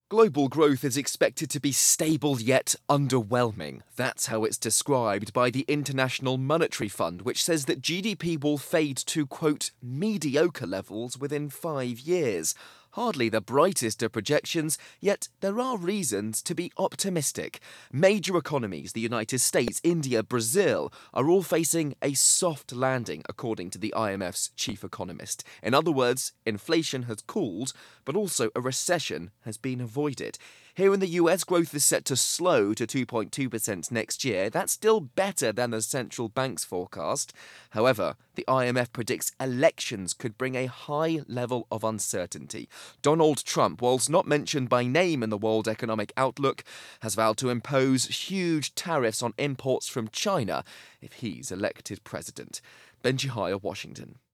Global growth is expected to be stable yet underwhelming. That's how it's described by the International Monetary Fund, which says that GDP will fade to, quote, mediocre levels within 5 years. Hardly the brightest of projections, yet there are reasons to be optimistic. Major economies, the United States, India, Brazil, are all facing a soft landing, according to the IMF's chief economist. In other words, inflation has cooled, but also a recession has been avoided. Here in the US, growth is set to slow to 2.2% next year. That's still better than the central bank's forecast. However, the IMF predicts elections could bring a high level of uncertainty. Donald Trump, whilst not mentioned by name in the World Economic Outlook, has vowed to impose huge tariffs on imports from China if he's elected president. Benji Hire, Washington.